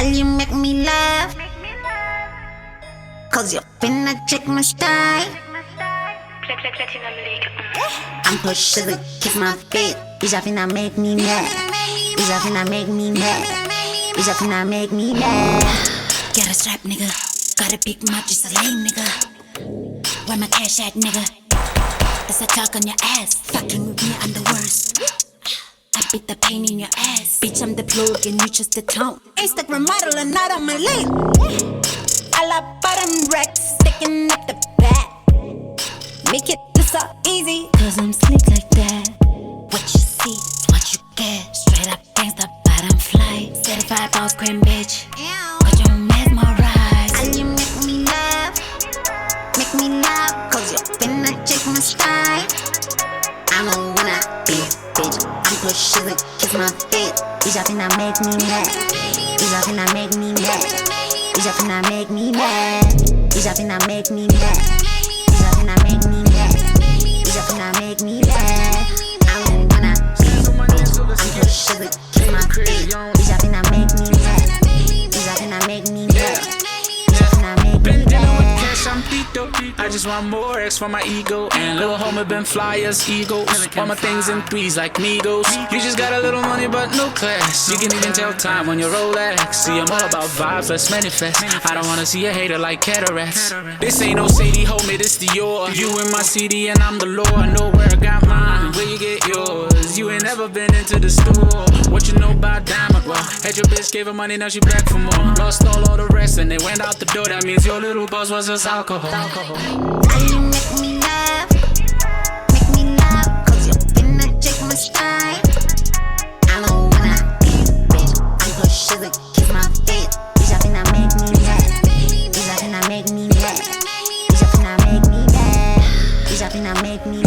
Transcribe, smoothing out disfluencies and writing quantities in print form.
Girl, you make me laugh, cause you finna check my style. I'm pushing the kiss my feet. Is that finna make me mad? Is that finna make me mad? Is that finna make me mad? Got a strap, nigga. Got a big mouth, just a lame nigga. Where my cash at, nigga? That's a talk on your ass. Fucking with me, I'm the worst. I beat the pain in your ass. Bitch, I'm the plug and you just the tone. Instagram model and not on my link. I love bottom racks, sticking up the back. Make it look so easy, cause I'm slick like that. What you see is what you get. Straight up gangsta, bottom flight. Certified boss queen, bitch. Cause you mesmerize. Girl, you make me laugh, cause you finna check my style. I'm a winner, bitch. I'm pushing the kiss my feet. Is that finna make me mad? Is that finna make me mad? Is that finna make me mad? Is that finna make me mad? Is that finna make me mad? Is that finna make me mad? I'm a winner, I'm pushing the kiss my feet. Is that finna make me mad? Is that finna make me mad? Is that finna make me mad? I'm Tito. I just want more X for my ego. And little homie been fly as egos. All my things in threes like Migos. You just got a little money but no class. You can even tell time on your Rolex. See, I'm all about vibes, let's manifest. I don't wanna see a hater like cataracts. This ain't no Sadie, homie, this Dior. You in my CD and I'm the Lord. I know where I got mine, where you get yours. You ain't never been into the store. What you know about Diamond? Well, had your bitch, gave her money, now she back for more. Lost all the rest and they went out the door. That means your little boss was just alcohol. Girl, you make me laugh, cause you finna check my style. I'm a winner, bitch. I'm pushing the kiss my feet. Is that finna make me mad? Is that finna make me mad? Is that finna make me mad? Is that finna make me